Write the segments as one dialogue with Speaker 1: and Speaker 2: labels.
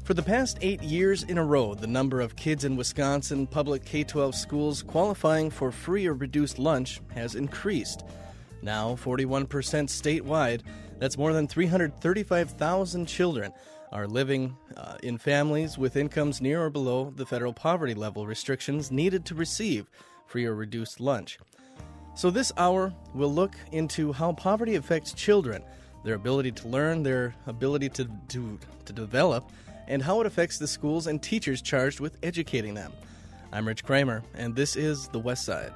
Speaker 1: For the past 8 years in a row, the number of kids in Wisconsin public K-12 schools qualifying for free or reduced lunch has increased. Now 41% statewide, that's more than 335,000 children, are living in families with incomes near or below the federal poverty level restrictions needed to receive free or reduced lunch. So this hour, we'll look into how poverty affects children, their ability to learn, their ability to develop, and how it affects the schools and teachers charged with educating them. I'm Rich Kramer, and this is The West Side.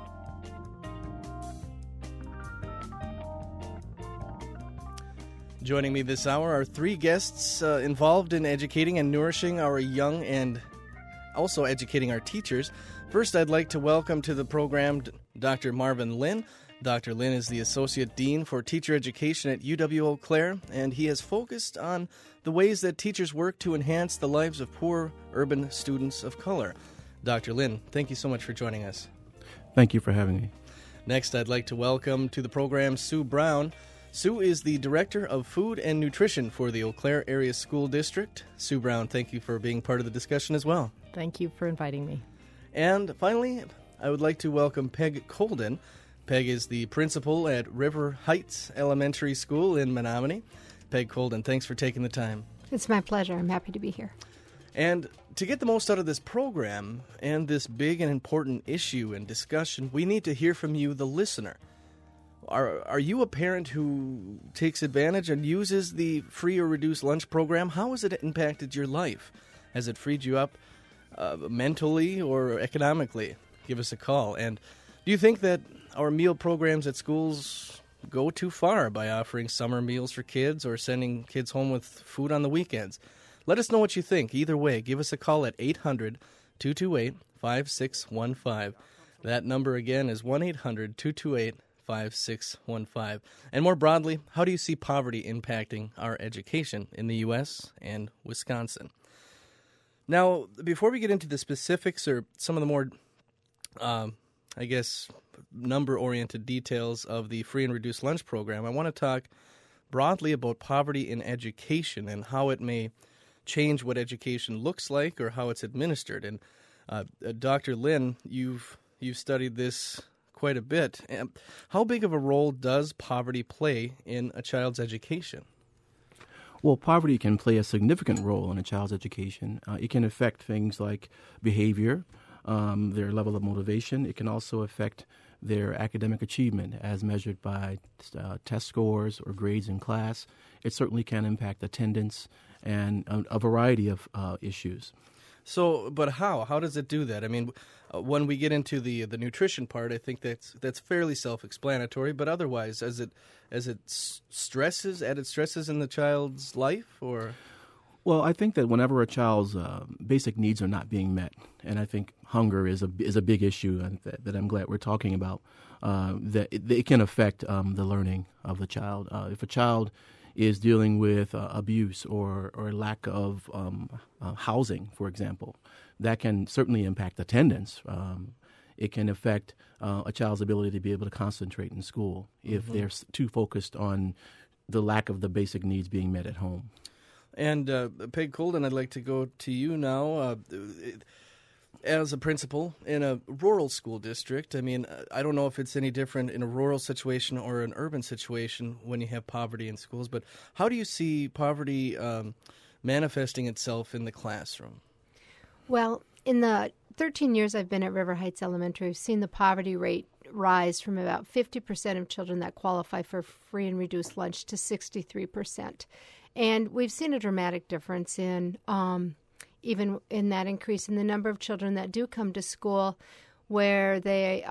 Speaker 1: Joining me this hour are three guests involved in educating and nourishing our young and also educating our teachers. First, I'd like to welcome to the program Dr. Marvin Lin. Dr. Lin is the Associate Dean for Teacher Education at UW-Eau Claire, and he has focused on the ways that teachers work to enhance the lives of poor urban students of color. Dr. Lin, thank you so much for joining us.
Speaker 2: Thank you for having me.
Speaker 1: Next, I'd like to welcome to the program Sue Brown. Sue is the Director of Food and Nutrition for the Eau Claire Area School District. Sue Brown, thank you for being part of the discussion as well.
Speaker 3: Thank you for inviting me.
Speaker 1: And finally, I would like to welcome Peg Colden. Peg is the principal at River Heights Elementary School in Menominee. Peg Colden, thanks for taking the time.
Speaker 4: It's my pleasure. I'm happy to be here.
Speaker 1: And to get the most out of this program and this big and important issue and discussion, we need to hear from you, the listener. Are you a parent who takes advantage and uses the free or reduced lunch program? How has it impacted your life? Has it freed you up mentally or economically? Give us a call. And do you think that our meal programs at schools go too far by offering summer meals for kids or sending kids home with food on the weekends? Let us know what you think. Either way, give us a call at 800-228-5615. That number again is 1-800-228-5615. And more broadly, how do you see poverty impacting our education in the U.S. and Wisconsin? Now, before we get into the specifics or some of the more, number-oriented details of the free and reduced lunch program, I want to talk broadly about poverty in education and how it may change what education looks like or how it's administered. And Dr. Lin, you've studied this quite a bit. How big of a role does poverty play in a child's education?
Speaker 2: Well, poverty can play a significant role in a child's education. It can affect things like behavior, their level of motivation. It can also affect their academic achievement as measured by test scores or grades in class. It certainly can impact attendance and a variety of issues.
Speaker 1: So, but how? How does it do that? I mean, when we get into the nutrition part, I think that's fairly self-explanatory. But otherwise, as it added stresses in the child's life, or?
Speaker 2: Well, I think that whenever a child's basic needs are not being met, and I think hunger is a big issue that I'm glad we're talking about, that it can affect the learning of the child. If a child is dealing with abuse or lack of housing, for example, that can certainly impact attendance. It can affect a child's ability to be able to concentrate in school if they're too focused on the lack of the basic needs being met at home.
Speaker 1: And Peg Colden, I'd like to go to you now. As a principal in a rural school district, I mean, I don't know if it's any different in a rural situation or an urban situation when you have poverty in schools, but how do you see poverty manifesting itself in the classroom?
Speaker 4: Well, in the 13 years I've been at River Heights Elementary, we've seen the poverty rate rise from about 50% of children that qualify for free and reduced lunch to 63%. And we've seen a dramatic difference in even in that increase in the number of children that do come to school where they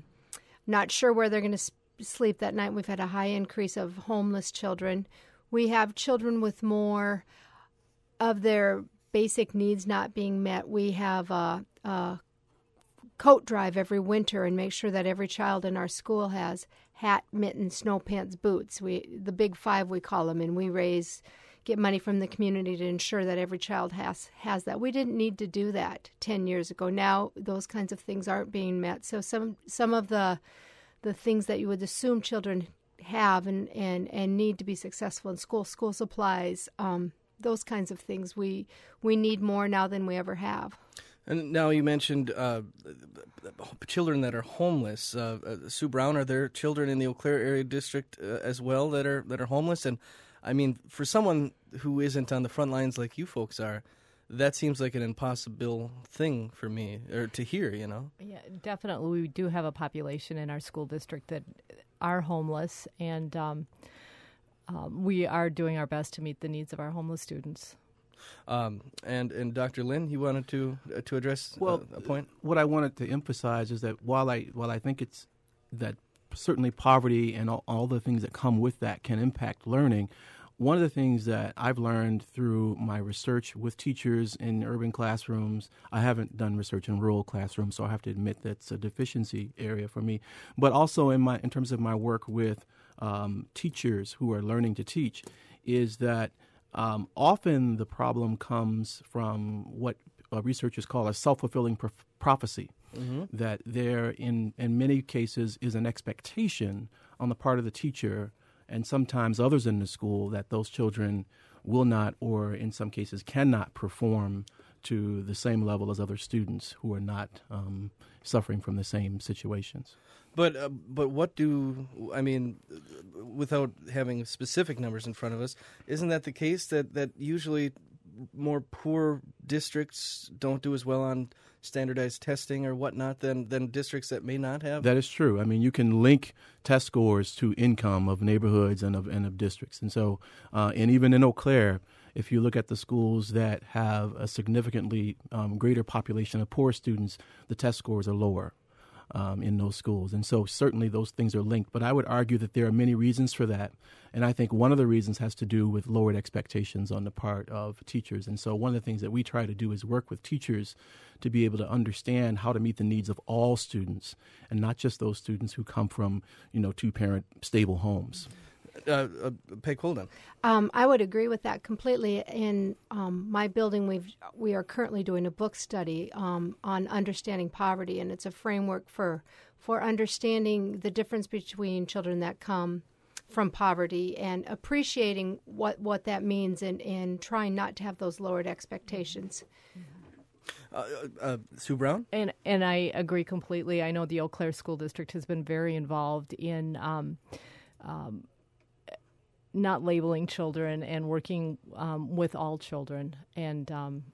Speaker 4: not sure where they're going to sleep that night. We've had a high increase of homeless children. We have children with more of their basic needs not being met. We have a coat drive every winter and make sure that every child in our school has hat, mittens, snow pants, boots. The big five we call them, and we get money from the community to ensure that every child has that. We didn't need to do that 10 years ago. Now those kinds of things aren't being met. So some of the things that you would assume children have and need to be successful in school supplies, those kinds of things. We need more now than we ever have.
Speaker 1: And now you mentioned children that are homeless. Sue Brown, are there children in the Eau Claire area district as well that are homeless? And I mean, for someone who isn't on the front lines like you folks are, that seems like an impossible thing for me or to hear.
Speaker 3: Yeah, definitely. We do have a population in our school district that are homeless, and we are doing our best to meet the needs of our homeless students.
Speaker 1: And Dr. Lynn, you wanted to address a point?
Speaker 2: What I wanted to emphasize is that while I think it's that certainly poverty and all the things that come with that can impact learning, one of the things that I've learned through my research with teachers in urban classrooms, I haven't done research in rural classrooms, so I have to admit that's a deficiency area for me, but also in terms of my work with teachers who are learning to teach, is that often the problem comes from what researchers call a self-fulfilling prophecy, that there in many cases is an expectation on the part of the teacher and sometimes others in the school that those children will not, or in some cases cannot, perform to the same level as other students who are not suffering from the same situations.
Speaker 1: But without having specific numbers in front of us, isn't that the case that usually more poor districts don't do as well on standardized testing or whatnot than districts that may not have?
Speaker 2: That is true. I mean, you can link test scores to income of neighborhoods and of districts. And so, and even in Eau Claire, if you look at the schools that have a significantly greater population of poor students, the test scores are lower in those schools. And so certainly those things are linked. But I would argue that there are many reasons for that. And I think one of the reasons has to do with lowered expectations on the part of teachers. And so one of the things that we try to do is work with teachers to be able to understand how to meet the needs of all students and not just those students who come from, two-parent stable homes.
Speaker 1: Peg Holden.
Speaker 4: I would agree with that completely. In my building, we are currently doing a book study on understanding poverty, and it's a framework for understanding the difference between children that come from poverty and appreciating what that means and trying not to have those lowered expectations.
Speaker 1: Sue Brown?
Speaker 3: And I agree completely. I know the Eau Claire School District has been very involved in not labeling children and working with all children. And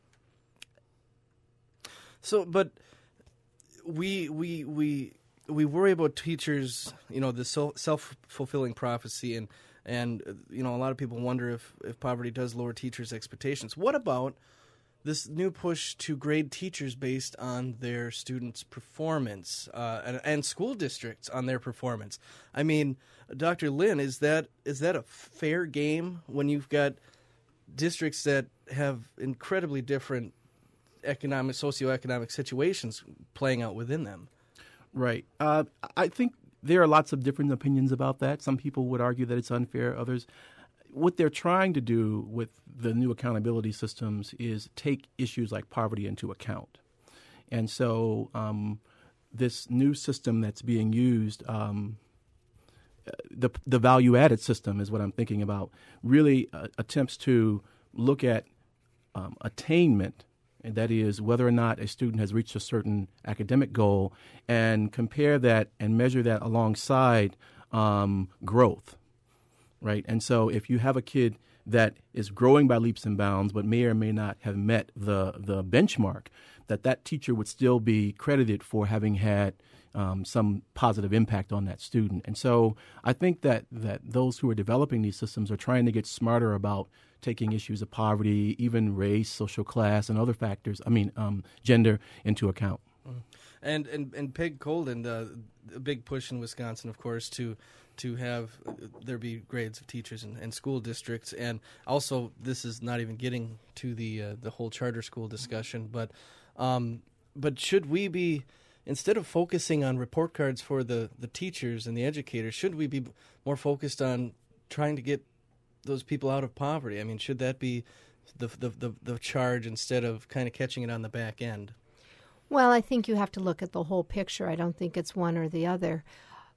Speaker 1: but we worry about teachers, the self-fulfilling prophecy, and a lot of people wonder if poverty does lower teachers' expectations. What about this new push to grade teachers based on their students' performance and school districts on their performance? I mean, Dr. Lynn, is that a fair game when you've got districts that have incredibly different socioeconomic situations playing out within them? Right.
Speaker 2: I think there are lots of different opinions about that. Some people would argue that it's unfair. Others, what they're trying to do with the new accountability systems is take issues like poverty into account. And so this new system that's being used, the value-added system is what I'm thinking about, really attempts to look at attainment, and that is whether or not a student has reached a certain academic goal, and compare that and measure that alongside growth, right? And so if you have a kid that is growing by leaps and bounds but may or may not have met the benchmark, that teacher would still be credited for having had some positive impact on that student. And so I think that those who are developing these systems are trying to get smarter about taking issues of poverty, even race, social class, and other factors, gender, into account.
Speaker 1: And Peg Holden, a big push in Wisconsin, of course, to have there be grades of teachers and school districts. And also, this is not even getting to the whole charter school discussion, but should we be, instead of focusing on report cards for the teachers and the educators, should we be more focused on trying to get those people out of poverty? I mean, should that be the charge instead of kind of catching it on the back end?
Speaker 4: Well, I think you have to look at the whole picture. I don't think it's one or the other.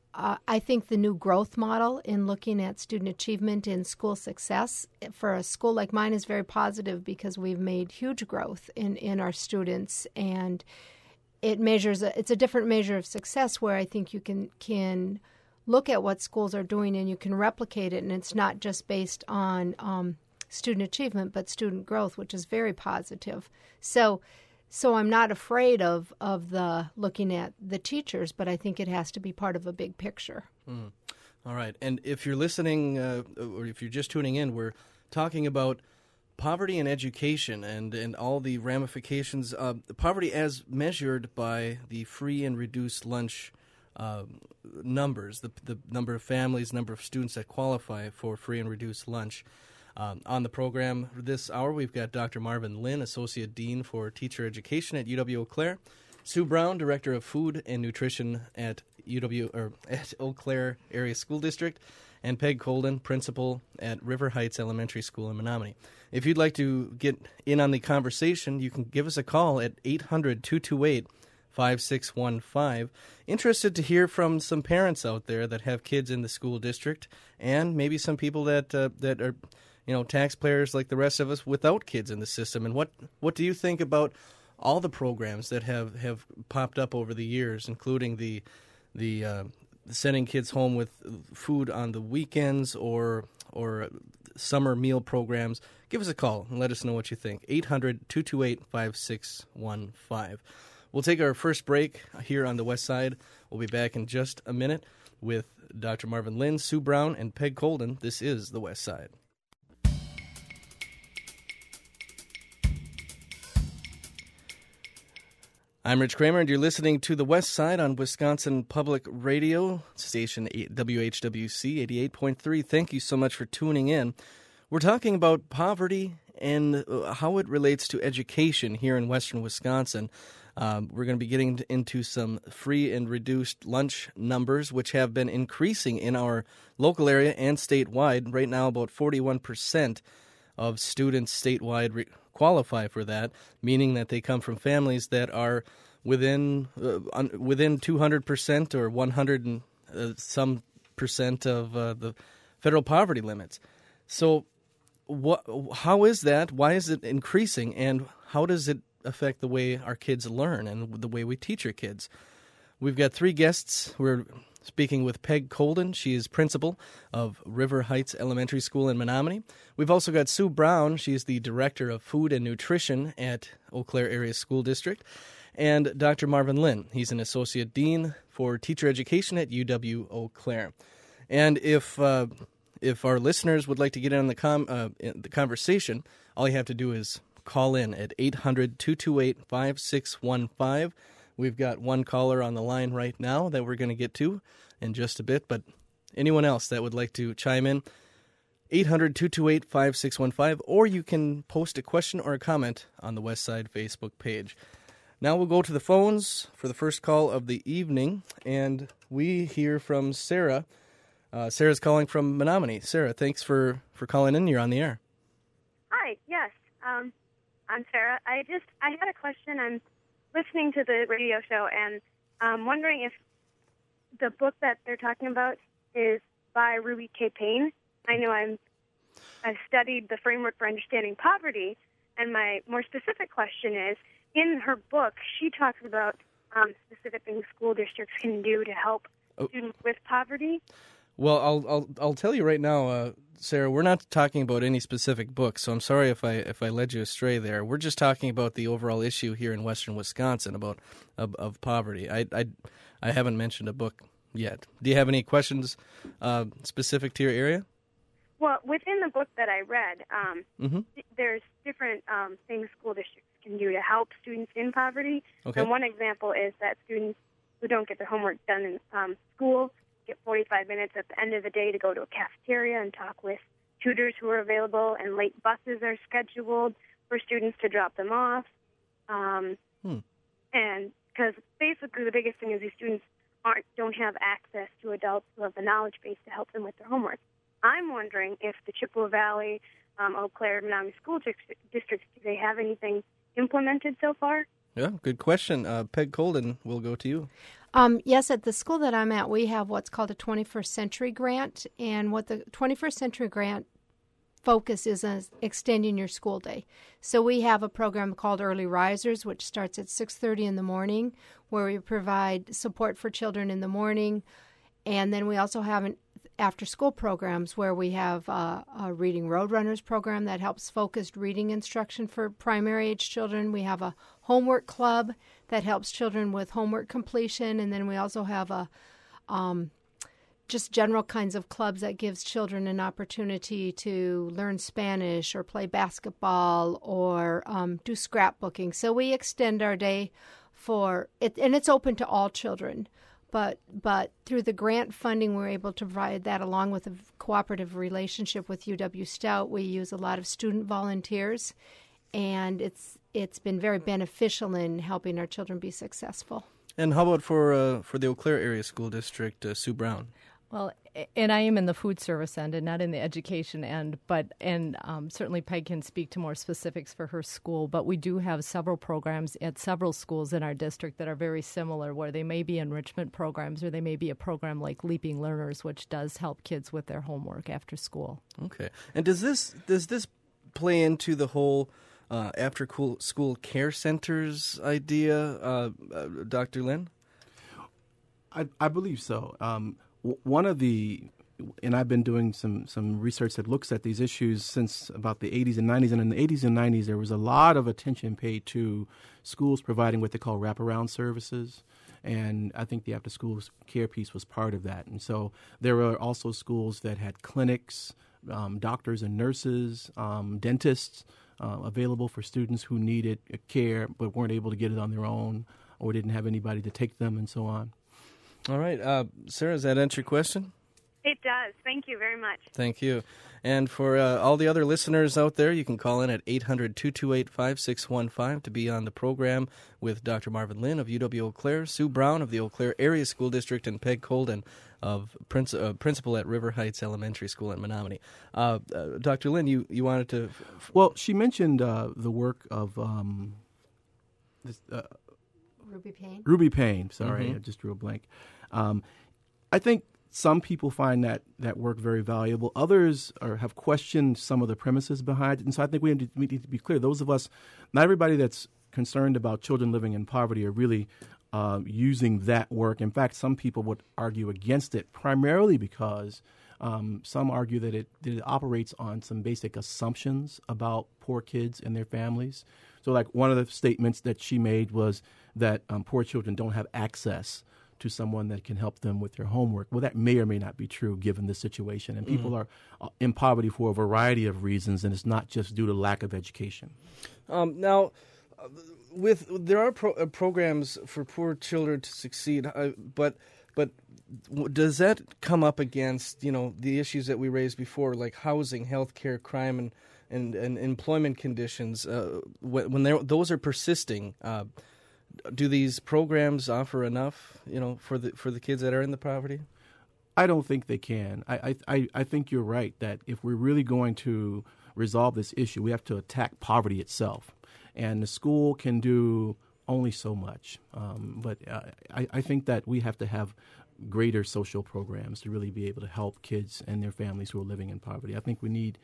Speaker 4: I think the new growth model in looking at student achievement in school success for a school like mine is very positive because we've made huge growth in our students, and it's a different measure of success where I think you can look at what schools are doing and you can replicate it, and it's not just based on student achievement but student growth, which is very positive. So I'm not afraid of the looking at the teachers, but I think it has to be part of a big picture.
Speaker 1: All right. And if you're listening or if you're just tuning in, we're talking about poverty and education and all the ramifications of poverty as measured by the free and reduced lunch numbers, the number of families, number of students that qualify for free and reduced lunch. On the program this hour, we've got Dr. Marvin Lin, Associate Dean for Teacher Education at UW-Eau Claire, Sue Brown, Director of Food and Nutrition at at Eau Claire Area School District, and Peg Colden, Principal at River Heights Elementary School in Menominee. If you'd like to get in on the conversation, you can give us a call at 800-228-5615. Interested to hear from some parents out there that have kids in the school district, and maybe some people that are taxpayers like the rest of us without kids in the system. And what do you think about all the programs that have popped up over the years, including the sending kids home with food on the weekends or summer meal programs? Give us a call and let us know what you think. 800-228-5615. We'll take our first break here on the West Side. We'll be back in just a minute with Dr. Marvin Lin, Sue Brown, and Peg Colden. This is the West Side. I'm Rich Kramer, and you're listening to The West Side on Wisconsin Public Radio, station WHWC 88.3. Thank you so much for tuning in. We're talking about poverty and how it relates to education here in western Wisconsin. We're going to be getting into some free and reduced lunch numbers, which have been increasing in our local area and statewide. Right now, about 41% of students statewide qualify for that, meaning that they come from families that are within 200% or 100 and some percent of the federal poverty limits. So how is that? Why is it increasing? And how does it affect the way our kids learn and the way we teach our kids? We've got three guests. We're speaking with Peg Colden. She is principal of River Heights Elementary School in Menominee. We've also got Sue Brown. She's the Director of Food and Nutrition at Eau Claire Area School District. And Dr. Marvin Lin. He's an Associate Dean for Teacher Education at UW-Eau Claire. And if our listeners would like to get in on the conversation, all you have to do is call in at 800-228-5615. We've got one caller on the line right now that we're going to get to in just a bit, but anyone else that would like to chime in, 800-228-5615, or you can post a question or a comment on the West Side Facebook page. Now we'll go to the phones for the first call of the evening, and we hear from Sarah. Sarah's calling from Menominee. Sarah, thanks for calling in. You're on the air.
Speaker 5: Hi, yes. I'm Sarah. I had a question. I'm listening to the radio show, and I'm wondering if the book that they're talking about is by Ruby K. Payne. I know I've studied the Framework for Understanding Poverty, and my more specific question is, in her book, she talks about specific things school districts can do to help students with poverty.
Speaker 1: Well, I'll tell you right now, Sarah, we're not talking about any specific book, so I'm sorry if I led you astray there. We're just talking about the overall issue here in western Wisconsin about of poverty. I haven't mentioned a book yet. Do you have any questions specific to your area?
Speaker 5: Well, within the book that I read, there's different things school districts can do to help students in poverty.
Speaker 1: Okay.
Speaker 5: And one example is that students who don't get their homework done in school get 45 minutes at the end of the day to go to a cafeteria and talk with tutors who are available, and late buses are scheduled for students to drop them off. And because basically the biggest thing is these students don't have access to adults who have the knowledge base to help them with their homework. I'm wondering if the Chippewa Valley, Eau Claire, Menominee school districts, do they have anything implemented so far?
Speaker 1: Yeah, good question. Peg Colden, we'll go to you.
Speaker 4: Yes, at the school that I'm at, we have what's called a 21st Century Grant, and what the 21st Century Grant focus is on extending your school day. So we have a program called Early Risers, which starts at 6:30 in the morning, where we provide support for children in the morning, and then we also have after-school programs where we have a Reading Roadrunners program that helps focused reading instruction for primary-age children. We have a homework club that helps children with homework completion, and then we also have a just general kinds of clubs that gives children an opportunity to learn Spanish or play basketball or do scrapbooking. So we extend our day for it, and it's open to all children. But through the grant funding, we're able to provide that along with a cooperative relationship with UW Stout. We use a lot of student volunteers, and it's been very beneficial in helping our children be successful.
Speaker 1: And how about for the Eau Claire Area School District, Sue Brown?
Speaker 3: Well, and I am in the food service end and not in the education end, and certainly Peg can speak to more specifics for her school, but we do have several programs at several schools in our district that are very similar, where they may be enrichment programs or they may be a program like Leaping Learners, which does help kids with their homework after school.
Speaker 1: Okay. And does this play into the whole after school care centers idea, Dr. Lynn?
Speaker 2: I believe so. One of and I've been doing some research that looks at these issues since about the 80s and 90s. And in the 80s and 90s, there was a lot of attention paid to schools providing what they call wraparound services. And I think the after-school care piece was part of that. And so there were also schools that had clinics, doctors and nurses, dentists available for students who needed care but weren't able to get it on their own or didn't have anybody to take them and so on.
Speaker 1: All right. Sarah, does that answer your question?
Speaker 5: It does. Thank you very much.
Speaker 1: Thank you. And for all the other listeners out there, you can call in at 800-228-5615 to be on the program with Dr. Marvin Lynn of UW Eau Claire, Sue Brown of the Eau Claire Area School District, and Peg Colden of principal at River Heights Elementary School in Menominee. Dr. Lynn, you wanted to...
Speaker 2: Well, she mentioned the work of... Ruby Payne. Sorry,
Speaker 1: Mm-hmm.
Speaker 2: I just drew a blank. I think some people find that work very valuable. Others have questioned some of the premises behind it. And so I think we need to be clear. Those of us, not everybody that's concerned about children living in poverty are really using that work. In fact, some people would argue against it, primarily because some argue that it operates on some basic assumptions about poor kids and their families. So like one of the statements that she made was that poor children don't have access to someone that can help them with their homework. Well, that may or may not be true given the situation. And people are in poverty for a variety of reasons, and it's not just due to lack of education.
Speaker 1: Now, there are programs for poor children to succeed, but does that come up against the issues that we raised before, like housing, healthcare, crime, and employment conditions? When those are persisting, do these programs offer enough, for the kids that are in the poverty?
Speaker 2: I don't think they can. I think you're right that if we're really going to resolve this issue, we have to attack poverty itself. And the school can do only so much. But I think that we have to have greater social programs to really be able to help kids and their families who are living in poverty. I think we need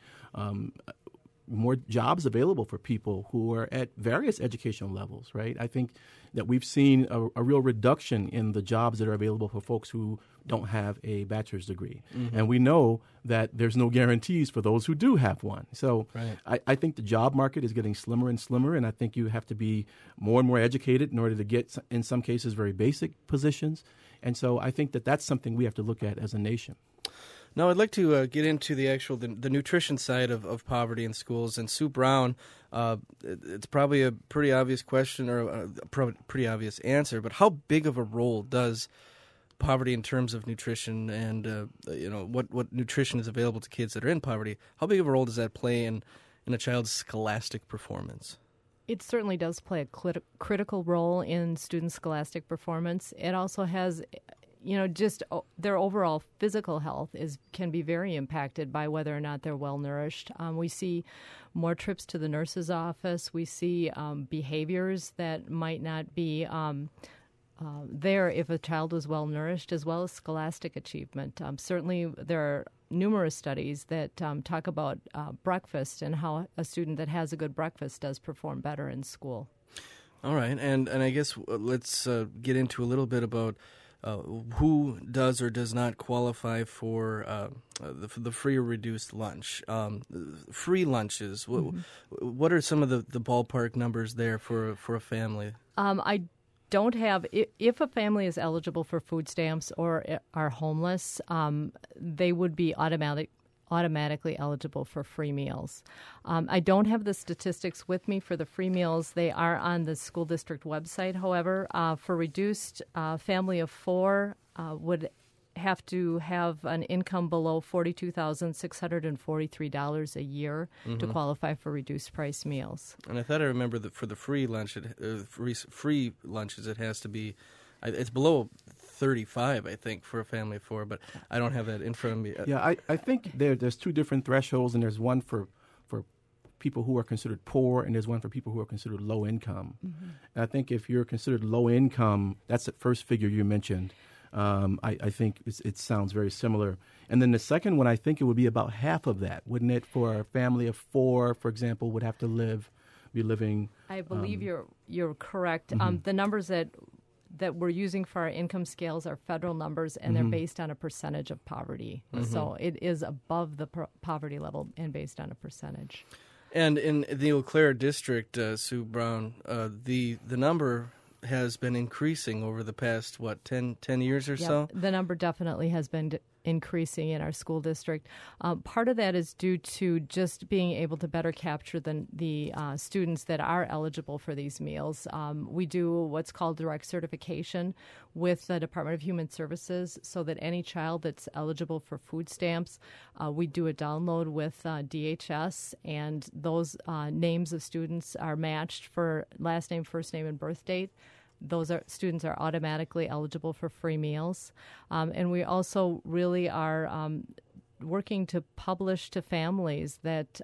Speaker 2: more jobs available for people who are at various educational levels, right? I think that we've seen a real reduction in the jobs that are available for folks who don't have a bachelor's degree. Mm-hmm. And we know that there's no guarantees for those who do have one. So right. I think the job market is getting slimmer and slimmer, and I think you have to be more and more educated in order to get, in some cases, very basic positions. And so I think that that's something we have to look at as a nation.
Speaker 1: Now, I'd like to get into the nutrition side of poverty in schools. And Sue Brown, it's probably a pretty obvious question or a pretty obvious answer, but how big of a role does poverty in terms of nutrition and what nutrition is available to kids that are in poverty, how big of a role does that play in a child's scholastic performance?
Speaker 3: It certainly does play a critical role in students' scholastic performance. It also has... just their overall physical health can be very impacted by whether or not they're well nourished. We see more trips to the nurse's office. We see behaviors that might not be there if a child was well nourished, as well as scholastic achievement. Certainly, there are numerous studies that talk about breakfast and how a student that has a good breakfast does perform better in school.
Speaker 1: All right, and I guess let's get into a little bit about who does or does not qualify for the free or reduced lunch. Free lunches, what are some of the ballpark numbers there for a family?
Speaker 3: I don't have, if a family is eligible for food stamps or are homeless, they would be automatically eligible for free meals. I don't have the statistics with me for the free meals. They are on the school district website, however. For reduced, family of four would have to have an income below $42,643 a year to qualify for reduced price meals.
Speaker 1: And I thought I remember that for the free lunch, free lunches, it has to be, it's below 35, I think, for a family of four, but I don't have that in front of me.
Speaker 2: Yeah, I think there's two different thresholds, and there's one for people who are considered poor, and there's one for people who are considered low income. And I think if you're considered low income, that's the first figure you mentioned. I think it sounds very similar. And then the second one, I think it would be about half of that, wouldn't it? For a family of four, for example, would have to be living.
Speaker 3: I believe you're correct. The numbers that we're using for our income scales are federal numbers, and they're based on a percentage of poverty. So it is above the poverty level and based on a percentage.
Speaker 1: And in the Eau Claire district, Sue Brown, the number has been increasing over the past, 10 years or so?
Speaker 3: The number definitely has been increasing in our school district. Part of that is due to just being able to better capture the students that are eligible for these meals. We do what's called direct certification with the Department of Human Services so that any child that's eligible for food stamps, we do a download with DHS, and those names of students are matched for last name, first name, and birth date. Those students are automatically eligible for free meals. And we also really are working to publish to families that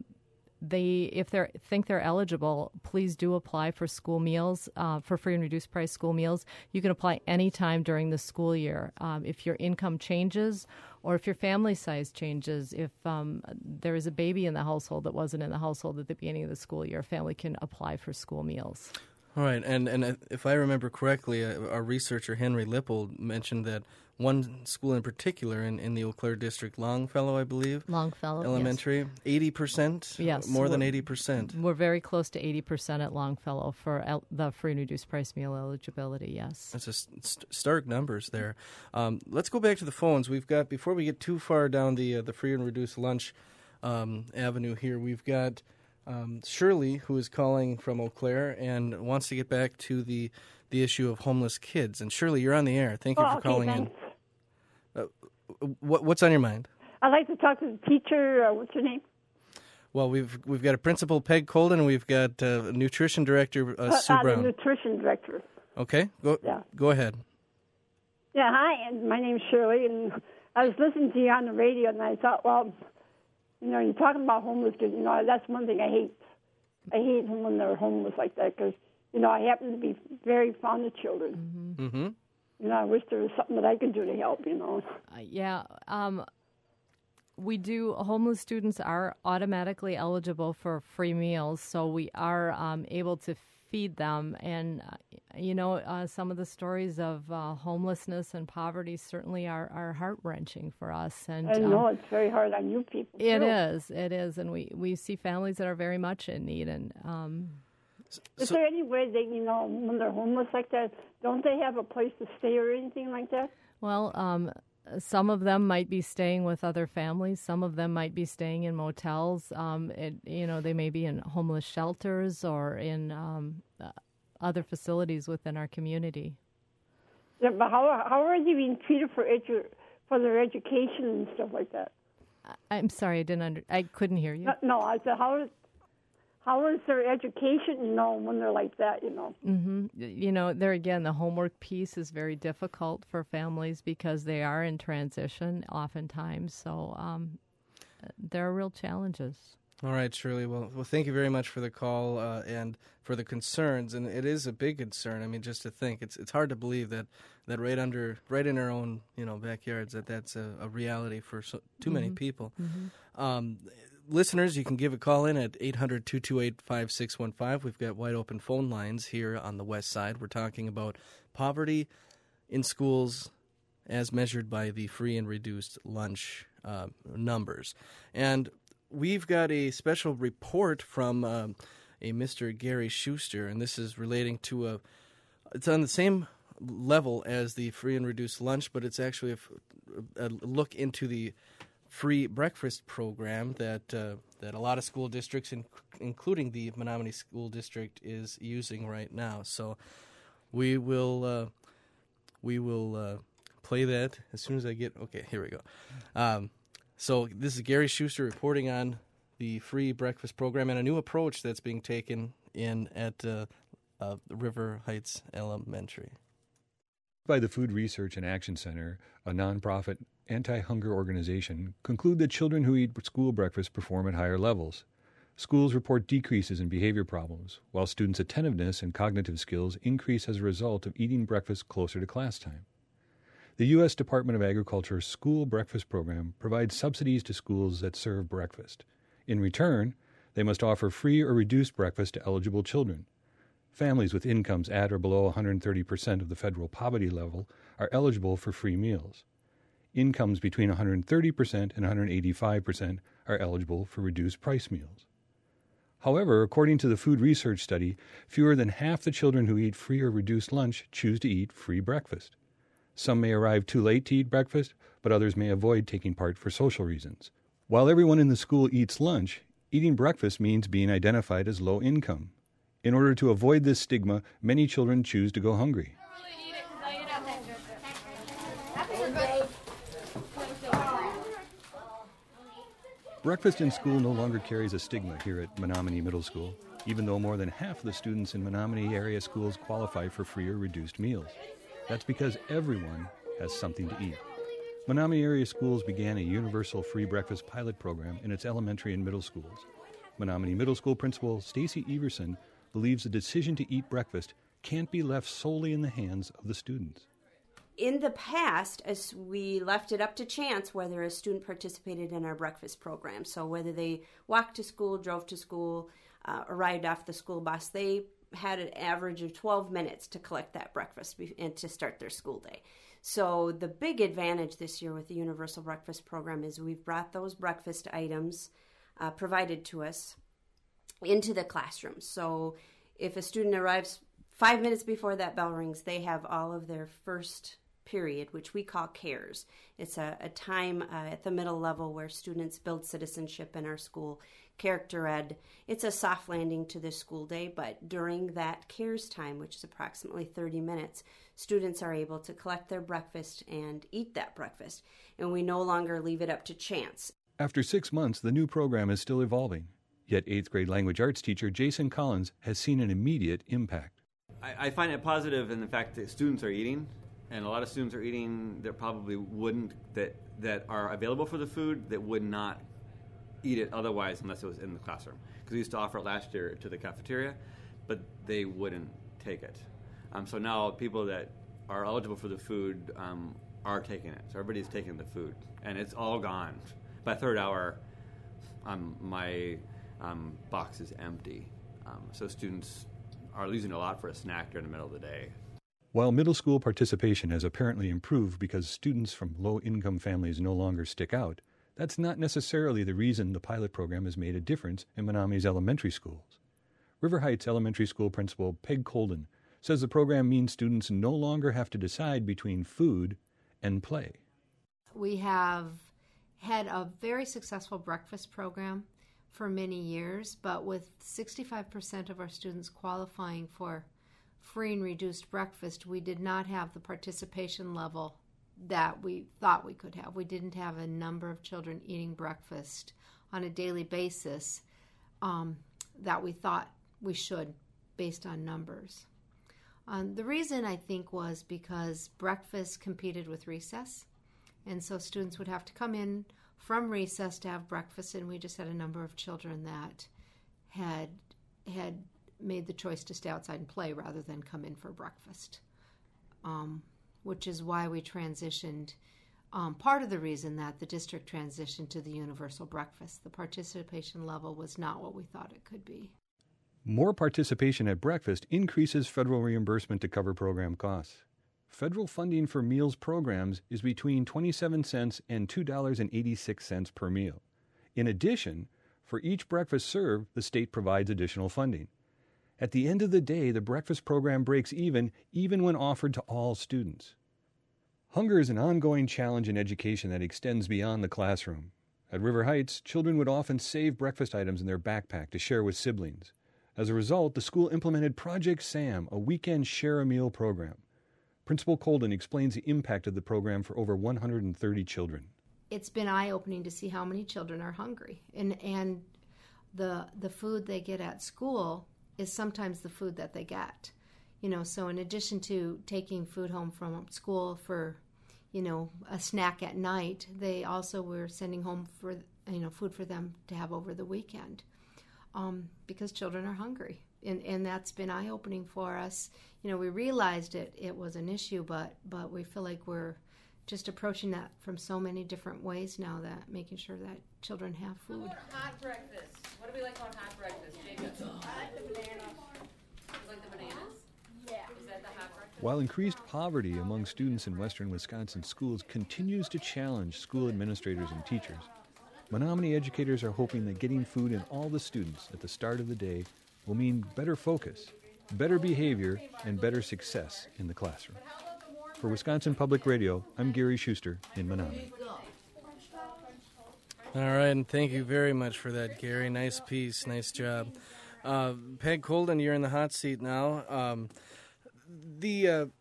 Speaker 3: if they think they're eligible, please do apply for school meals, for free and reduced price school meals. You can apply anytime during the school year. If your income changes or if your family size changes, if there is a baby in the household that wasn't in the household at the beginning of the school year, a family can apply for school meals.
Speaker 1: All right, and if I remember correctly, our researcher Henry Lipple mentioned that one school in particular in the Eau Claire district, Longfellow, I believe.
Speaker 3: Longfellow,
Speaker 1: Elementary, yes. 80%?
Speaker 3: Yes.
Speaker 1: More than 80%.
Speaker 3: We're very close to 80% at Longfellow for the free and reduced price meal eligibility, yes.
Speaker 1: That's just stark numbers there. Let's go back to the phones. We've got, before we get too far down the free and reduced lunch avenue here, we've got Shirley, who is calling from Eau Claire and wants to get back to the issue of homeless kids. And Shirley, you're on the air. Thank you for calling in. What's on your mind?
Speaker 6: I'd like to talk to the teacher. What's your name?
Speaker 1: Well, we've got a principal, Peg Colden, and we've got a nutrition director, Sue Brown.
Speaker 6: The nutrition director.
Speaker 1: Okay, go ahead.
Speaker 6: Yeah, hi, and my name's Shirley, and I was listening to you on the radio, and I thought, well, you're talking about homeless kids. That's one thing I hate. I hate when they're homeless like that because, I happen to be very fond of children. Mm-hmm. I wish there was something that I could do to help,
Speaker 3: We do. Homeless students are automatically eligible for free meals, so we are able to feed them. And, some of the stories of homelessness and poverty certainly are heart-wrenching for us. And
Speaker 6: I know it's very hard on you people, too.
Speaker 3: It is. And we see families that are very much in need. And
Speaker 6: is there any way that, when they're homeless like that, don't they have a place to stay or anything like that?
Speaker 3: Well, some of them might be staying with other families. Some of them might be staying in motels. They may be in homeless shelters or in other facilities within our community.
Speaker 6: Yeah, but how are they being treated for their education and stuff like that?
Speaker 3: I'm sorry, I couldn't hear you.
Speaker 6: No, I said how is their education, when they're like that,
Speaker 3: Mm-hmm. There again, the homework piece is very difficult for families because they are in transition oftentimes. So there are real challenges.
Speaker 1: All right, Shirley. Well, thank you very much for the call and for the concerns. And it is a big concern. I mean, just to think, it's hard to believe that right in our own backyards that's a reality for too many people. Listeners, you can give a call in at 800-228-5615. We've got wide open phone lines here on the west side. We're talking about poverty in schools as measured by the free and reduced lunch numbers. And we've got a special report from a Mr. Gary Schuster, and this is relating to it's on the same level as the free and reduced lunch, but it's actually a look into the free breakfast program that a lot of school districts, including the Menominee School District, is using right now. So we will play that as soon as I get. Okay, here we go. So this is Gary Schuster reporting on the free breakfast program and a new approach that's being taken at River Heights Elementary.
Speaker 7: By the Food Research and Action Center, a nonprofit anti-hunger organization, conclude that children who eat school breakfast perform at higher levels. Schools report decreases in behavior problems, while students' attentiveness and cognitive skills increase as a result of eating breakfast closer to class time. The U.S. Department of Agriculture's School Breakfast Program provides subsidies to schools that serve breakfast. In return, they must offer free or reduced breakfast to eligible children. Families with incomes at or below 130% of the federal poverty level are eligible for free meals. Incomes between 130% and 185% are eligible for reduced price meals. However, according to the Food Research Study, fewer than half the children who eat free or reduced lunch choose to eat free breakfast. Some may arrive too late to eat breakfast, but others may avoid taking part for social reasons. While everyone in the school eats lunch, eating breakfast means being identified as low income. In order to avoid this stigma, many children choose to go hungry. Breakfast in school no longer carries a stigma here at Menominee Middle School, even though more than half of the students in Menominee area schools qualify for free or reduced meals. That's because everyone has something to eat. Menominee area schools began a universal free breakfast pilot program in its elementary and middle schools. Menominee Middle School Principal Stacy Everson believes the decision to eat breakfast can't be left solely in the hands of the students.
Speaker 8: In the past, as we left it up to chance whether a student participated in our breakfast program. So whether they walked to school, drove to school, arrived off the school bus, they had an average of 12 minutes to collect that breakfast and to start their school day. So the big advantage this year with the Universal Breakfast Program is we've brought those breakfast items provided to us into the classroom. So if a student arrives 5 minutes before that bell rings, they have all of their first period, which we call CARES. It's a time at the middle level where students build citizenship in our school, character ed. It's a soft landing to the school day, but during that CARES time, which is approximately 30 minutes, students are able to collect their breakfast and eat that breakfast, and we no longer leave it up to chance.
Speaker 7: After 6 months, the new program is still evolving. Yet 8th grade language arts teacher Jason Collins has seen an immediate impact.
Speaker 9: I find it positive in the fact that students are eating, and a lot of students are eating that probably wouldn't, that are available for the food, that would not eat it otherwise unless it was in the classroom. Because we used to offer it last year to the cafeteria, but they wouldn't take it. So now people that are eligible for the food are taking it. So everybody's taking the food, and it's all gone. By third hour, my box is empty. So students are losing a lot for a snack during the middle of the day.
Speaker 7: While middle school participation has apparently improved because students from low-income families no longer stick out, that's not necessarily the reason the pilot program has made a difference in Menominee's elementary schools. River Heights Elementary School Principal Peg Colden says the program means students no longer have to decide between food and play.
Speaker 4: We have had a very successful breakfast program for many years, but with 65% of our students qualifying for free and reduced breakfast, we did not have the participation level that we thought we could have. We didn't have a number of children eating breakfast on a daily basis that we thought we should based on numbers. The reason, I think, was because breakfast competed with recess, and so students would have to come in from recess to have breakfast, and we just had a number of children that had made the choice to stay outside and play rather than come in for breakfast, which is why we transitioned. Part of the reason that the district transitioned to the universal breakfast. The participation level was not what we thought it could be.
Speaker 7: More participation at breakfast increases federal reimbursement to cover program costs. Federal funding for meals programs is between 27 cents and $2.86 per meal. In addition, for each breakfast served, the state provides additional funding. At the end of the day, the breakfast program breaks even when offered to all students. Hunger is an ongoing challenge in education that extends beyond the classroom. At River Heights, children would often save breakfast items in their backpack to share with siblings. As a result, the school implemented Project SAM, a weekend share-a-meal program. Principal Colden explains the impact of the program for over 130 children.
Speaker 4: It's been eye-opening to see how many children are hungry. And the food they get at school is sometimes the food that they get. So in addition to taking food home from school for, a snack at night, they also were sending home for, food for them to have over the weekend, because children are hungry. And that's been eye-opening for us. We realized it was an issue, but we feel like we're just approaching that from so many different ways now, that making sure that children have food.
Speaker 10: How about hot breakfast? What do we like on hot breakfast, Jacob? I like the bananas. You like the bananas? Yeah. Is that the hot breakfast?
Speaker 7: While increased poverty among students in western Wisconsin schools continues to challenge school administrators and teachers, Menominee educators are hoping that getting food in all the students at the start of the day will mean better focus, better behavior, and better success in the classroom. For Wisconsin Public Radio, I'm Gary Schuster in Menominee.
Speaker 1: All right, and thank you very much for that, Gary. Nice piece, nice job. Peg Colden, you're in the hot seat now. The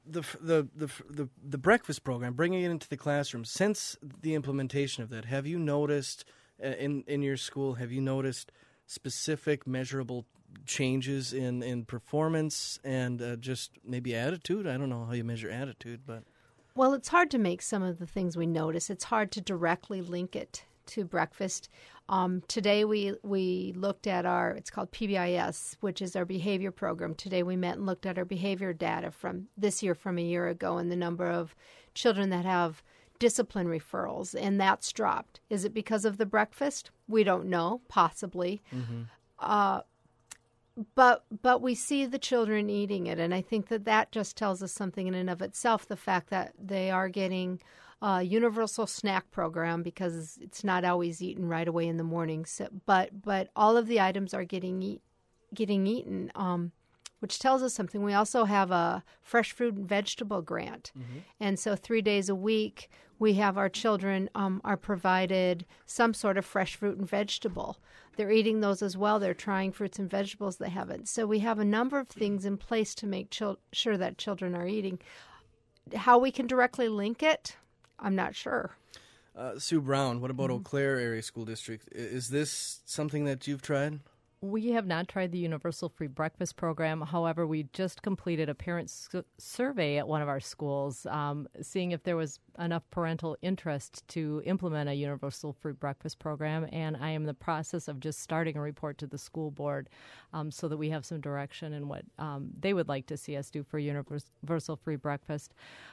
Speaker 1: breakfast program, bringing it into the classroom, since the implementation of that, have you noticed in your school, have you noticed specific measurable changes in performance and just maybe attitude? I don't know how you measure attitude, but...
Speaker 4: Well, it's hard to make some of the things we notice. It's hard to directly link it to breakfast. Today we looked at it's called PBIS, which is our behavior program. Today we met and looked at our behavior data from this year, from a year ago, and the number of children that have discipline referrals, and that's dropped. Is it because of the breakfast? We don't know, possibly. Mm-hmm. But we see the children eating it, and I think that just tells us something in and of itself, the fact that they are getting a universal snack program, because it's not always eaten right away in the morning. So, but all of the items are getting eaten, which tells us something. We also have a fresh fruit and vegetable grant, mm-hmm. and so 3 days a week we have our children are provided some sort of fresh fruit and vegetable. They're eating those as well. They're trying fruits and vegetables they haven't. So we have a number of things in place to make sure that children are eating. How we can directly link it, I'm not sure.
Speaker 1: Sue Brown, what about Eau Claire Area School District? Is this something that you've tried?
Speaker 3: We have not tried the Universal Free Breakfast Program. However, we just completed a parent survey at one of our schools, seeing if there was enough parental interest to implement a Universal Free Breakfast Program, and I am in the process of just starting a report to the school board so that we have some direction in what they would like to see us do for Universal Free Breakfast.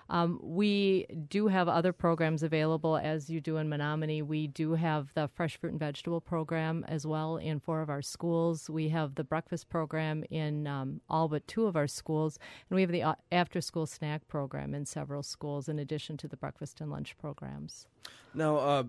Speaker 3: We do have other programs available, as you do in Menominee. We do have the Fresh Fruit and Vegetable Program as well in 4 of our schools. We have the breakfast program in all but 2 of our schools, and we have the after-school snack program in several schools, in addition to the breakfast and lunch programs.
Speaker 1: Now,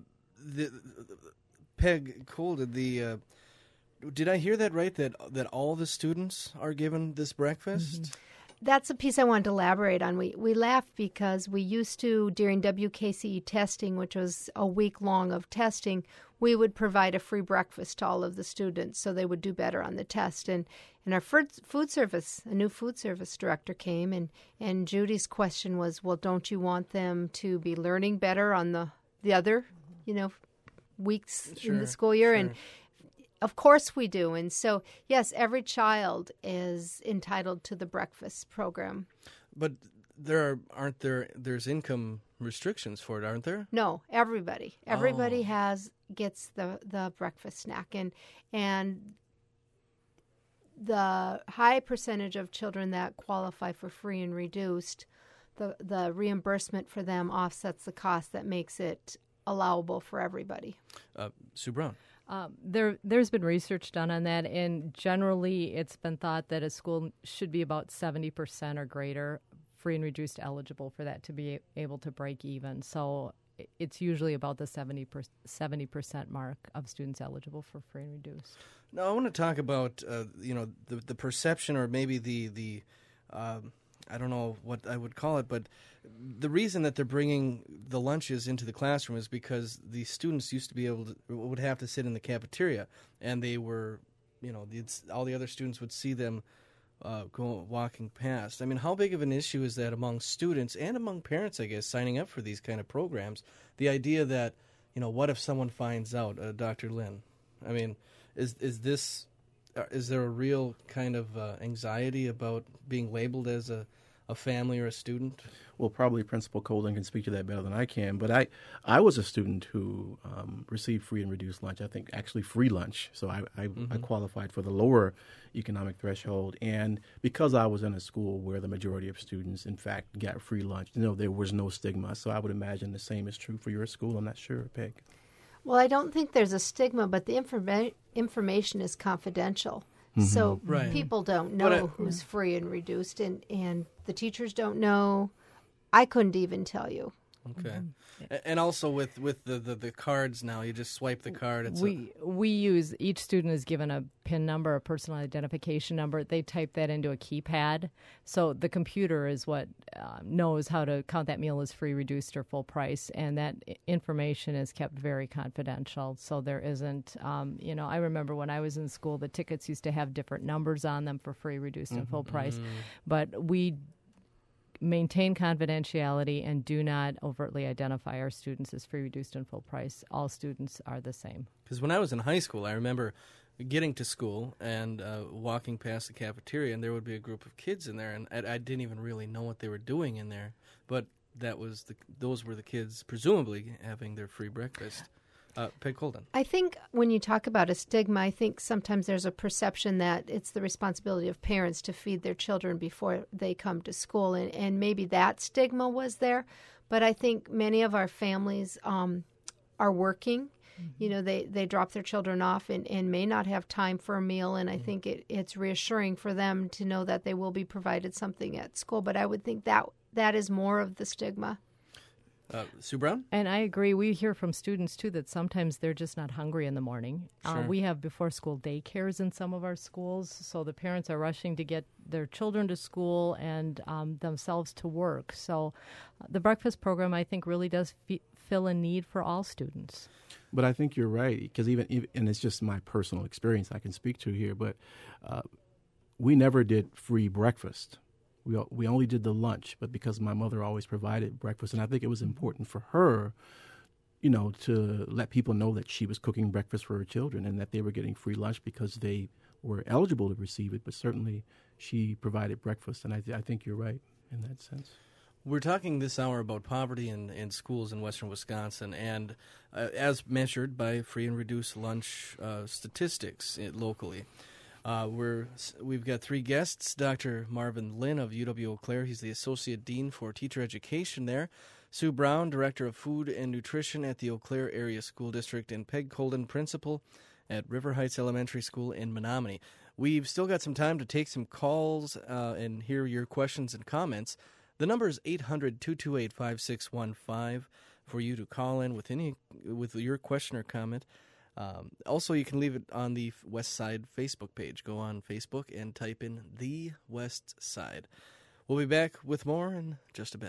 Speaker 1: Peg Colden, did I hear that right, that all the students are given this breakfast?
Speaker 4: Mm-hmm. That's a piece I wanted to elaborate on. We laugh because we used to, during WKCE testing, which was a week long of testing, we would provide a free breakfast to all of the students so they would do better on the test. And our food service, a new food service director came, and Judy's question was, well, don't you want them to be learning better on the other, weeks in the school year? Sure. And of course we do. And so, yes, every child is entitled to the breakfast program.
Speaker 1: But there's income restrictions for it, aren't there?
Speaker 4: No, everybody. Everybody gets the breakfast snack, and the high percentage of children that qualify for free and reduced, the reimbursement for them offsets the cost that makes it allowable for everybody.
Speaker 1: Sue Brown.
Speaker 3: There's been research done on that, and generally it's been thought that a school should be about 70% or greater free and reduced eligible for that to be able to break even. So it's usually about the 70% mark of students eligible for free and reduced.
Speaker 1: Now I want to talk about the perception, or maybe the I don't know what I would call it, but the reason that they're bringing the lunches into the classroom is because the students used to be would have to sit in the cafeteria, and they were, all the other students would see them walking past. I mean, how big of an issue is that among students and among parents, I guess, signing up for these kind of programs? The idea that, what if someone finds out, Dr. Lynn? I mean, is there a real kind of anxiety about being labeled as a family or a student?
Speaker 2: Well, probably Principal Colden can speak to that better than I can, but I was a student who received free and reduced lunch, I think actually free lunch, so I qualified for the lower economic threshold, and because I was in a school where the majority of students, in fact, got free lunch, there was no stigma, so I would imagine the same is true for your school. I'm not sure, Peg. Well,
Speaker 4: I don't think there's a stigma, but the information is confidential. Mm-hmm. So people don't know who's free and reduced, and the teachers don't know. I couldn't even tell you.
Speaker 1: Okay. Mm-hmm. And also with the cards now, you just swipe the card.
Speaker 3: We use, each student is given a PIN number, a personal identification number. They type that into a keypad. So the computer is what knows how to count that meal as free, reduced, or full price. And that information is kept very confidential. So there isn't, I remember when I was in school, the tickets used to have different numbers on them for free, reduced, and full price. But we maintain confidentiality and do not overtly identify our students as free, reduced, and full price. All students are the same.
Speaker 1: Because when I was in high school, I remember getting to school and walking past the cafeteria, and there would be a group of kids in there, and I didn't even really know what they were doing in there. But those were the kids presumably having their free breakfast. Peg Colden.
Speaker 4: I think when you talk about a stigma, I think sometimes there's a perception that it's the responsibility of parents to feed their children before they come to school, and maybe that stigma was there. But I think many of our families are working. Mm-hmm. They drop their children off and may not have time for a meal, and I think it's reassuring for them to know that they will be provided something at school. But I would think that is more of the stigma.
Speaker 1: Sue Brown?
Speaker 3: And I agree. We hear from students, too, that sometimes they're just not hungry in the morning.
Speaker 1: Sure.
Speaker 3: We have before-school daycares in some of our schools, so the parents are rushing to get their children to school and themselves to work. So the breakfast program, I think, really does fill a need for all students.
Speaker 2: But I think you're right, because even and it's just my personal experience I can speak to here, but we never did free breakfast. We only did the lunch, but because my mother always provided breakfast, and I think it was important for her, to let people know that she was cooking breakfast for her children and that they were getting free lunch because they were eligible to receive it, but certainly she provided breakfast, and I think you're right in that sense.
Speaker 1: We're talking this hour about poverty in schools in western Wisconsin, and as measured by free and reduced lunch statistics locally. We've got three guests. Dr. Marvin Lynn of UW-Eau Claire. He's the Associate Dean for Teacher Education there. Sue Brown, Director of Food and Nutrition at the Eau Claire Area School District, and Peg Colden, Principal at River Heights Elementary School in Menominee. We've still got some time to take some calls and hear your questions and comments. The number is 800-228-5615 for you to call in with your question or comment. Also, you can leave it on the West Side Facebook page. Go on Facebook and type in The West Side. We'll be back with more in just a bit.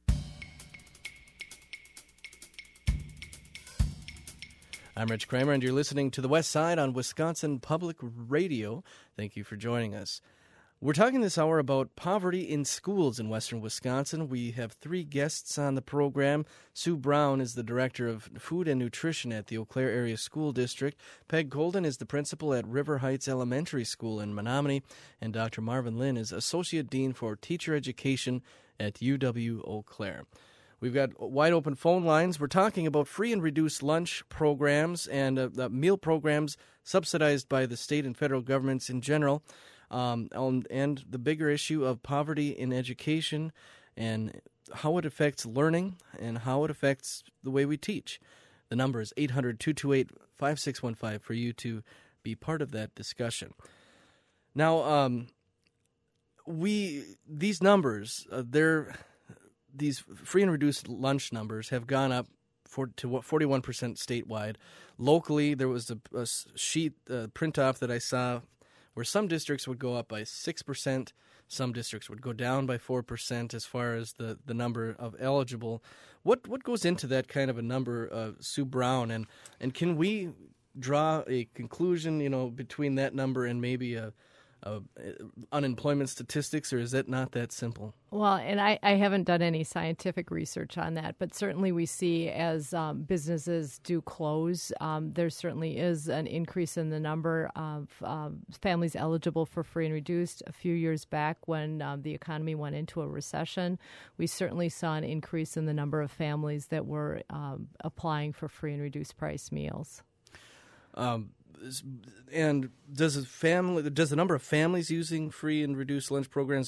Speaker 1: I'm Rich Kramer, and you're listening to The West Side on Wisconsin Public Radio. Thank you for joining us. We're talking this hour about poverty in schools in western Wisconsin. We have three guests on the program. Sue Brown is the Director of Food and Nutrition at the Eau Claire Area School District. Peg Colden is the Principal at River Heights Elementary School in Menominee. And Dr. Marvin Lynn is Associate Dean for Teacher Education at UW-Eau Claire. We've got wide open phone lines. We're talking about free and reduced lunch programs and meal programs subsidized by the state and federal governments in general, and the bigger issue of poverty in education and how it affects learning and how it affects the way we teach. The number is 800-228-5615 for you to be part of that discussion. Now, these numbers, these free and reduced lunch numbers have gone up to 41% statewide. Locally, there was a sheet print-off that I saw where some districts would go up by 6%, some districts would go down by 4% as far as the number of eligible. What goes into that kind of a number, Sue Brown, and can we draw a conclusion, between that number and maybe unemployment statistics, or is that not that simple?
Speaker 3: Well, and I haven't done any scientific research on that, but certainly we see as businesses do close, there certainly is an increase in the number of families eligible for free and reduced. A few years back when the economy went into a recession, we certainly saw an increase in the number of families that were applying for free and reduced price meals. And does the number of families using free and reduced lunch programs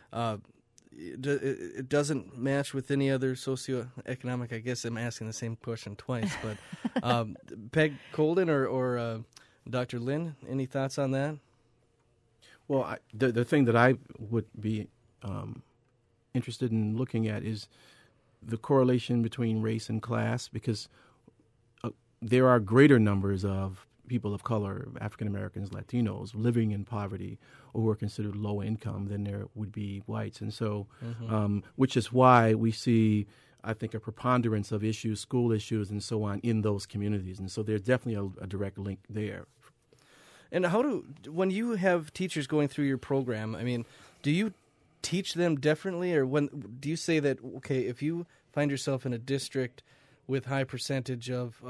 Speaker 3: it doesn't match with any other socioeconomic? I guess I'm asking the same question twice, but Peg Colden or Dr. Lynn, any thoughts on that?
Speaker 2: Well, the thing that I would be interested in looking at is the correlation between race and class, because there are greater numbers of people of color, African Americans, Latinos, living in poverty or who are considered low income than there would be whites. And so, which is why we see, I think, a preponderance of issues, school issues and so on in those communities. And so there's definitely a direct link there.
Speaker 1: And when you have teachers going through your program, I mean, do you teach them differently, or do you say that, okay, if you find yourself in a district with high percentage of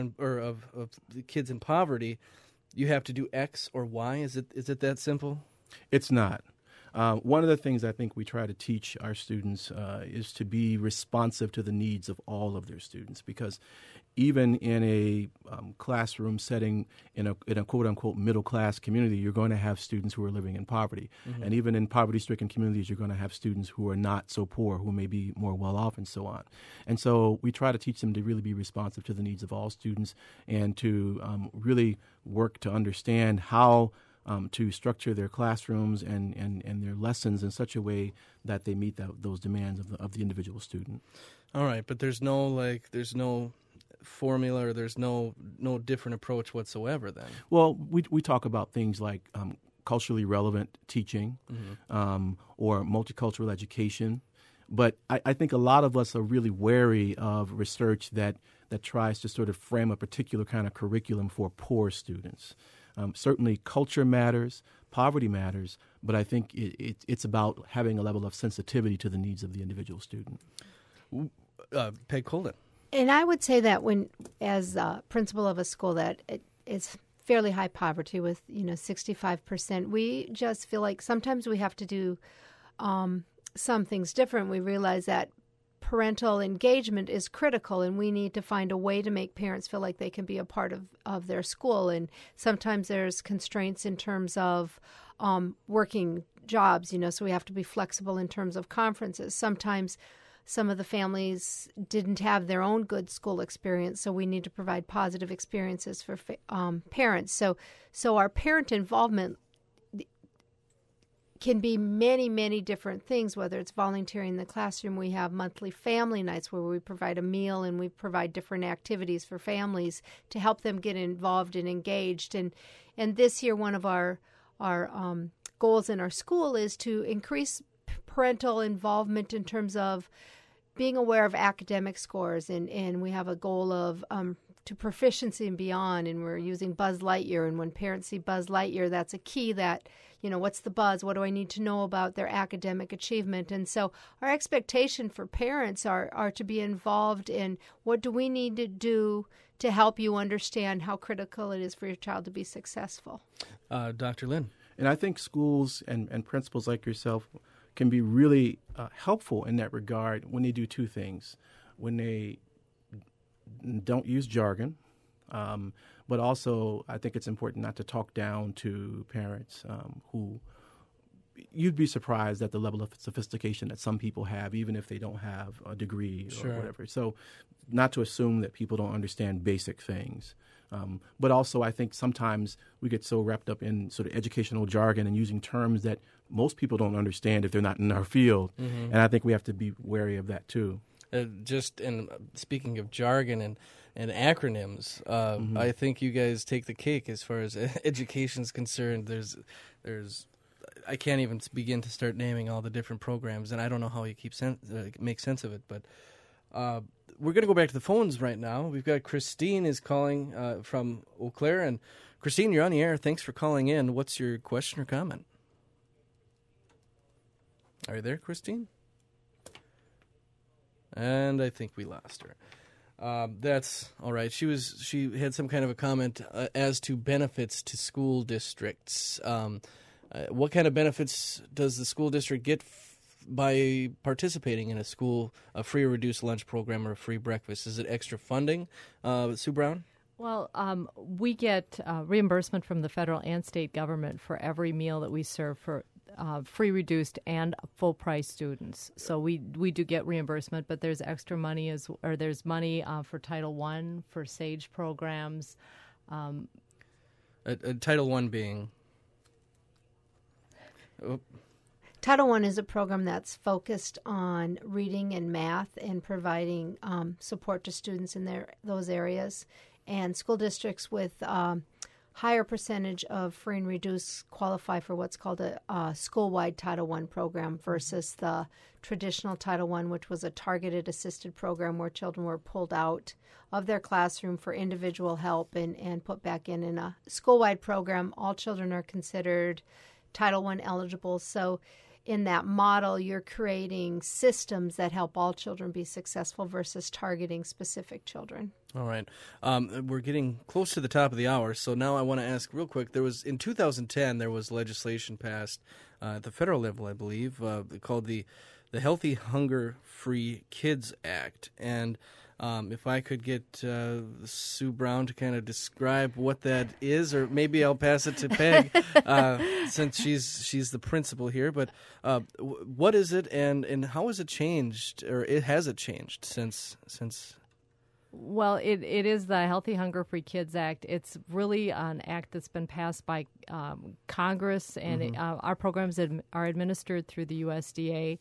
Speaker 1: the kids in poverty, you have to do X or Y? Is it that simple?
Speaker 2: It's not. One of the things I think we try to teach our students is to be responsive to the needs of all of their students, because even in a classroom setting in a quote-unquote middle-class community, you're going to have students who are living in poverty. Mm-hmm. And even in poverty-stricken communities, you're going to have students who are not so poor, who may be more well-off and so on. And so we try to teach them to really be responsive to the needs of all students and to really work to understand how to structure their classrooms and their lessons in such a way that they meet those demands of the individual student.
Speaker 1: All right, but there's no formula, or there's no different approach whatsoever then?
Speaker 2: Well, we talk about things like culturally relevant teaching, or multicultural education. But I think a lot of us are really wary of research that tries to sort of frame a particular kind of curriculum for poor students. Certainly culture matters, poverty matters, but I think it's about having a level of sensitivity to the needs of the individual student.
Speaker 1: Peg Colden.
Speaker 4: And I would say that as principal of a school that is fairly high poverty with 65%, we just feel like sometimes we have to do some things different. We realize that parental engagement is critical, and we need to find a way to make parents feel like they can be a part of their school. And sometimes there's constraints in terms of working jobs, so we have to be flexible in terms of conferences. Sometimes some of the families didn't have their own good school experience, so we need to provide positive experiences for parents. So our parent involvement can be many, many different things, whether it's volunteering in the classroom. We have monthly family nights where we provide a meal and we provide different activities for families to help them get involved and engaged. And this year, one of our goals in our school is to increase parental involvement in terms of being aware of academic scores, and we have a goal of to proficiency and beyond, and we're using Buzz Lightyear, and when parents see Buzz Lightyear, that's a key that, what's the buzz? What do I need to know about their academic achievement? And so our expectation for parents are to be involved in what do we need to do to help you understand how critical it is for your child to be successful.
Speaker 1: Dr. Lynn.
Speaker 2: And I think schools and principals like yourself can be really helpful in that regard when they do two things. when they don't use jargon. But also, I think it's important not to talk down to parents who you'd be surprised at the level of sophistication that some people have, even if they don't have a degree or whatever. So not to assume that people don't understand basic things. But also, I think sometimes we get so wrapped up in sort of educational jargon and using terms that most people don't understand if they're not in our field. And I think we have to be wary of that, too.
Speaker 1: Speaking of jargon and acronyms, I think you guys take the cake as far as education is concerned. There's I can't even begin to start naming all the different programs, and I don't know how you make sense of it. But we're going to go back to the phones right now. We've got Christine is calling from Eau Claire, and Christine, you're on the air. Thanks for calling in. What's your question or comment? Are you there, Christine? And I think we lost her. That's all right. She had some kind of a comment as to benefits to school districts. What kind of benefits does the school district get by participating in a free or reduced lunch program or a free breakfast? Is it extra funding, Sue Brown?
Speaker 3: Well, we get reimbursement from the federal and state government for every meal that we serve for free, reduced, and full-price students. So we do get reimbursement, but there's extra money there's money for Title I, for SAGE programs.
Speaker 1: Title I being? Oh.
Speaker 4: Title I is a program that's focused on reading and math and providing support to students in those areas. And school districts with higher percentage of free and reduced qualify for what's called a school-wide Title I program versus the traditional Title I, which was a targeted assisted program where children were pulled out of their classroom for individual help and put back in. In a school-wide program, all children are considered Title I eligible. So in that model, you're creating systems that help all children be successful versus targeting specific children.
Speaker 1: All right. We're getting close to the top of the hour, so now I want to ask real quick. In 2010, there was legislation passed at the federal level, I believe, called the Healthy Hunger Free Kids Act. And if I could get Sue Brown to kind of describe what that is, or maybe I'll pass it to Peg since she's the principal here. But what is it, and how has it changed, or has it changed since?
Speaker 3: Well, it is the Healthy Hunger Free Kids Act. It's really an act that's been passed by Congress, and our programs are administered through the USDA.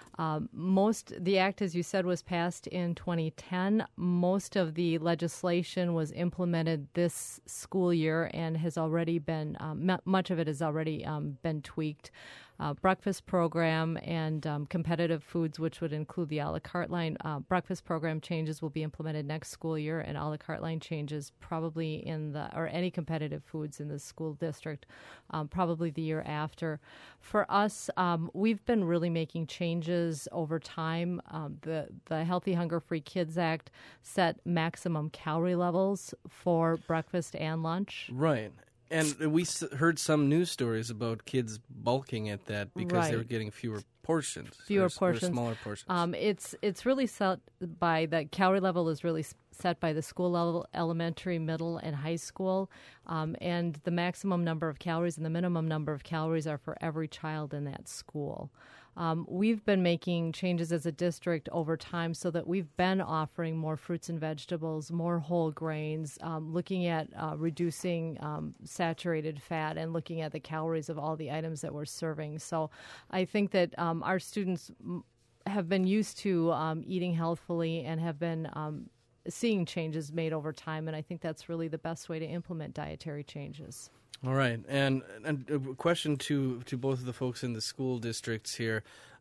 Speaker 3: The act, as you said, was passed in 2010. Most of the legislation was implemented this school year and has already been, much of it has already been tweaked. Breakfast program and competitive foods, which would include the a la carte line. Breakfast program changes will be implemented next school year, and a la carte line changes probably or any competitive foods in the school district probably the year after. For us, we've been really making changes over time. The Healthy Hunger Free Kids Act set maximum calorie levels for breakfast and lunch.
Speaker 1: Right. And we heard some news stories about kids bulking at that because they were getting fewer portions.
Speaker 3: Or smaller
Speaker 1: portions.
Speaker 3: It's really set by the calorie level is really set by the school level, elementary, middle, and high school. And the maximum number of calories and the minimum number of calories are for every child in that school. We've been making changes as a district over time so that we've been offering more fruits and vegetables, more whole grains, looking at reducing saturated fat and looking at the calories of all the items that we're serving. So I think that our students have been used to eating healthfully and have been seeing changes made over time, and I think that's really the best way to implement dietary changes.
Speaker 1: All right, and a question to both of the folks in the school districts here.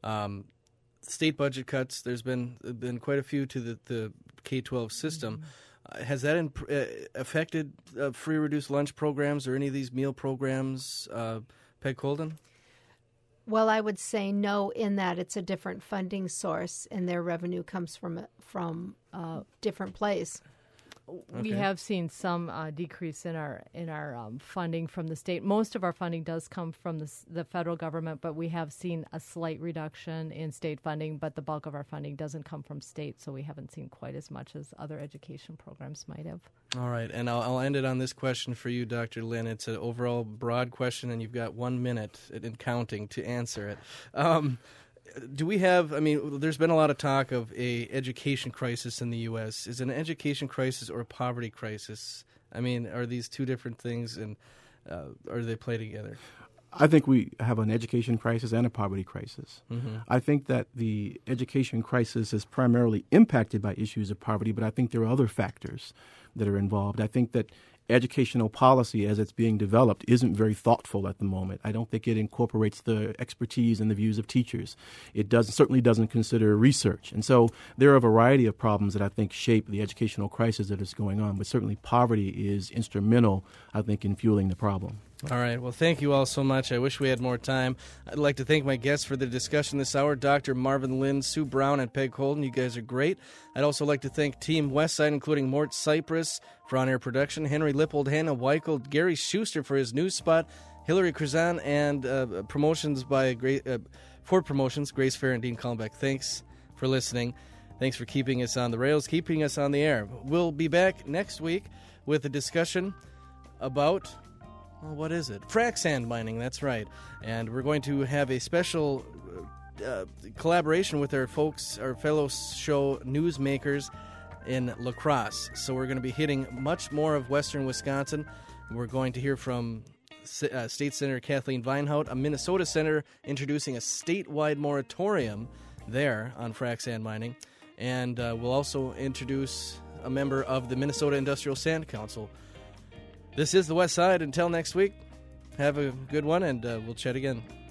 Speaker 1: State budget cuts, there's been quite a few to the K-12 system. Has that affected free reduced lunch programs or any of these meal programs, Peg Colden?
Speaker 4: Well, I would say no, in that it's a different funding source and their revenue comes from a different place.
Speaker 3: We have seen some decrease in our funding from the state. Most of our funding does come from the federal government, but we have seen a slight reduction in state funding. But the bulk of our funding doesn't come from state, so we haven't seen quite as much as other education programs might have.
Speaker 1: All right, and I'll end it on this question for you, Dr. Lynn. It's an overall broad question, and you've got 1 minute and counting to answer it. Do we have, there's been a lot of talk of a education crisis in the U.S. Is it an education crisis or a poverty crisis? Are these two different things, and or do they play together?
Speaker 2: I think we have an education crisis and a poverty crisis.
Speaker 1: Mm-hmm.
Speaker 2: I think that the education crisis is primarily impacted by issues of poverty, but I think there are other factors that are involved. I think that educational policy as it's being developed isn't very thoughtful at the moment. I don't think it incorporates the expertise and the views of teachers. It certainly doesn't consider research. And so there are a variety of problems that I think shape the educational crisis that is going on, but certainly poverty is instrumental, I think, in fueling the problem.
Speaker 1: All right. Well, thank you all so much. I wish we had more time. I'd like to thank my guests for the discussion this hour, Dr. Marvin Lynn, Sue Brown, and Peg Holden. You guys are great. I'd also like to thank Team Westside, including Mort Cypress for on-air production, Henry Lippold, Hannah Weichel, Gary Schuster for his news spot, Hillary Krazan, and promotions by Ford Promotions, Grace Fair and Dean Kallenbeck. Thanks for listening. Thanks for keeping us on the rails, keeping us on the air. We'll be back next week with a discussion about... what is it? Frac sand mining, that's right. And we're going to have a special collaboration with our fellow show newsmakers in La Crosse. So we're going to be hitting much more of western Wisconsin. We're going to hear from State Senator Kathleen Vinehout, a Minnesota senator introducing a statewide moratorium there on frac sand mining. And we'll also introduce a member of the Minnesota Industrial Sand Council. This is the West Side. Until next week, have a good one, and we'll chat again.